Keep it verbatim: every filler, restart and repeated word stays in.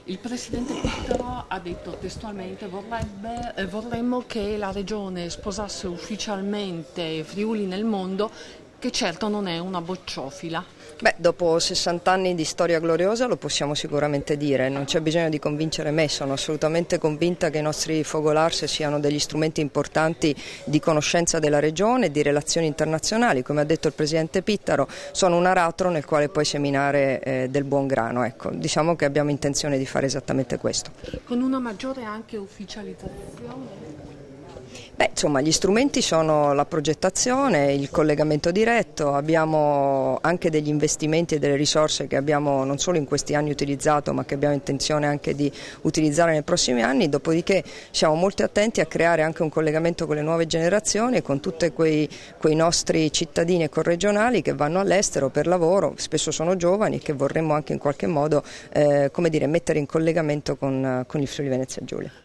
Il Presidente Pittaro ha detto testualmente vorrebbe, eh, vorremmo che la Regione sposasse ufficialmente Friuli nel mondo, che certo non è una bocciofila. Beh, dopo sessanta anni di storia gloriosa lo possiamo sicuramente dire, non c'è bisogno di convincere me, sono assolutamente convinta che i nostri Fogolars siano degli strumenti importanti di conoscenza della regione e di relazioni internazionali, come ha detto il Presidente Pittaro, sono un aratro nel quale puoi seminare eh, del buon grano, ecco, diciamo che abbiamo intenzione di fare esattamente questo. Con una maggiore anche ufficializzazione? Beh, insomma, gli strumenti sono la progettazione, il collegamento diretto, abbiamo anche degli investimenti e delle risorse che abbiamo non solo in questi anni utilizzato ma che abbiamo intenzione anche di utilizzare nei prossimi anni, dopodiché siamo molto attenti a creare anche un collegamento con le nuove generazioni e con tutti quei, quei nostri cittadini e corregionali che vanno all'estero per lavoro, spesso sono giovani, che vorremmo anche in qualche modo eh, come dire, mettere in collegamento con, con il Friuli Venezia Giulia.